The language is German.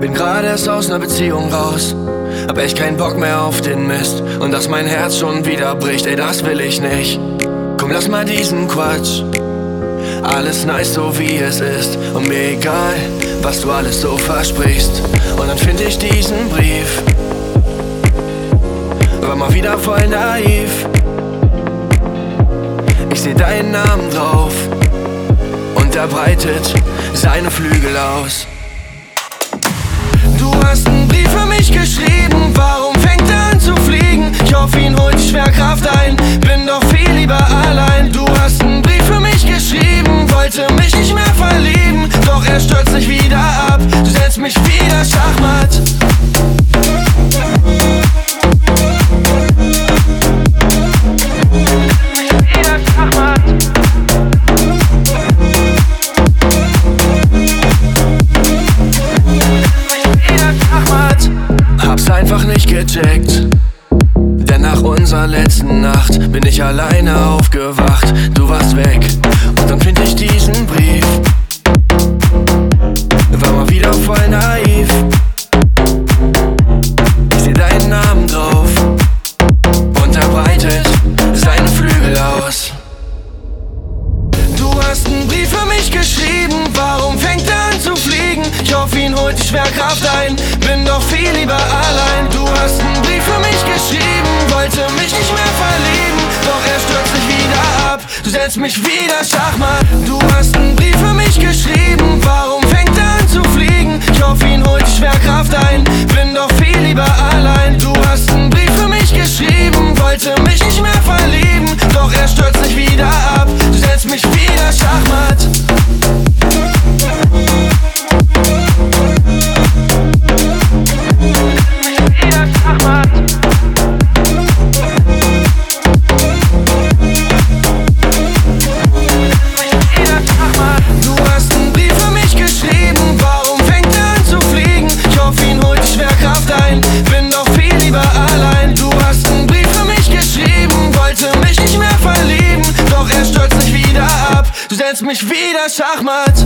Bin gerade erst aus ner Beziehung raus, hab echt keinen Bock mehr auf den Mist. Und dass mein Herz schon wieder bricht, ey, das will ich nicht. Komm, lass mal diesen Quatsch. Alles nice, so wie es ist. Und mir egal, was du alles so versprichst. Und dann find ich diesen Brief. War mal wieder voll naiv. Ich seh deinen Namen drauf und er breitet seine Flügel aus. Du hast einen Brief für mich geschrieben, warum fängt er an zu fliegen? Ich hoffe, ihn holt die Schwerkraft ein, bin doch viel lieber allein. Du hast einen Brief für mich geschrieben, wollte mich nicht mehr verlieben, doch er stürzt sich wieder ab, du setzt mich wieder Schachmatt. Hab's einfach nicht gecheckt, denn nach unserer letzten Nacht bin ich alleine aufgewacht. Du warst weg und dann find ich diesen Brief. War mal wieder voll naiv. Ich seh deinen Namen drauf und er breitet seine Flügel aus. Du hast einen Brief für mich geschrieben, warum fängt er an zu fliegen? Ich hoffe, ihn holt die Schwerkraft ein, bin doch viel lieber allein. Du hast einen Brief für mich geschrieben, wollte mich nicht mehr verlieben, doch er stürzt mich wieder ab, du setzt mich wieder Schachmatt. Du hast einen Brief für mich geschrieben, warum fängt er an zu fliegen? Ich hoffe, ihn holt die Schwerkraft ein, bin doch viel lieber allein. Du hast einen Brief für mich geschrieben, wollte mich nicht mehr verlieben, doch er stürzt mich wieder ab, du setzt mich wieder Schachmatt. Du setzt mich wieder Schachmatt.